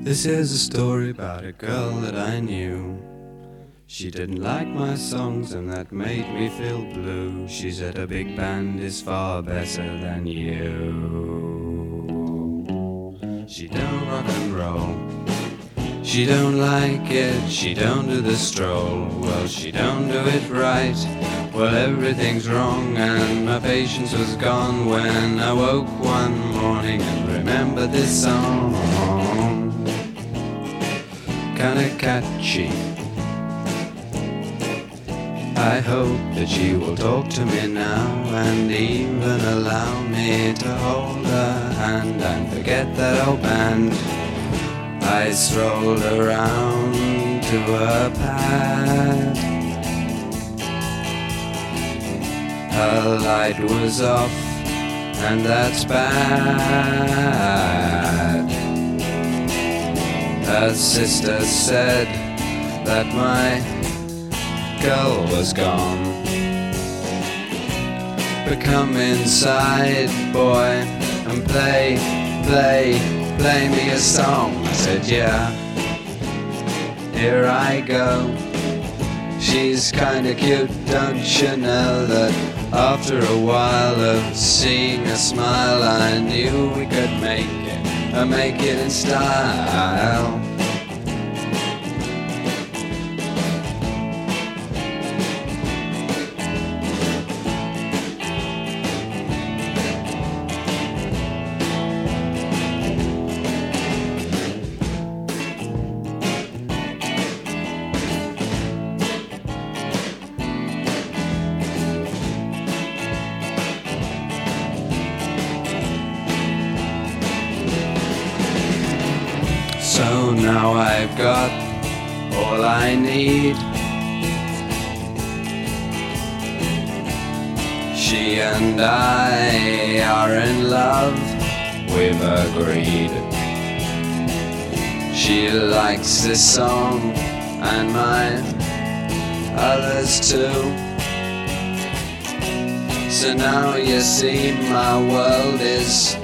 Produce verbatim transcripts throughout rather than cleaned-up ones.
This is a story about a girl that I knew. She didn't like my songs and that made me feel blue. She said a big band is far better than you. She don't rock and roll, she don't like it, she don't do the stroll. Well, she don't do it right, well everything's wrong. And my patience was gone when I woke one morning and remembered this song. Kinda catchy, I hope that she will talk to me now and even allow me to hold her hand and forget that old band. I strolled around to her pad. Her light was off and that's bad. Her sister said that my girl was gone. But come inside, boy, and play, play, play me a song. I said, yeah, here I go. She's kinda cute, don't you know that after a while of seeing her smile, I knew we could make it, and make it in style. So now I've got all I need. She and I are in love, we've agreed. She likes this song and mine, others too. So now you see my world is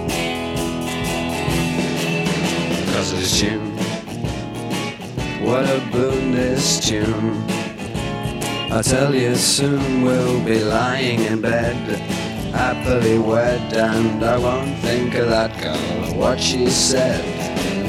because of this tune. What a boon this tune. I tell you soon we'll be lying in bed, happily wed, and I won't think of that girl or what she said.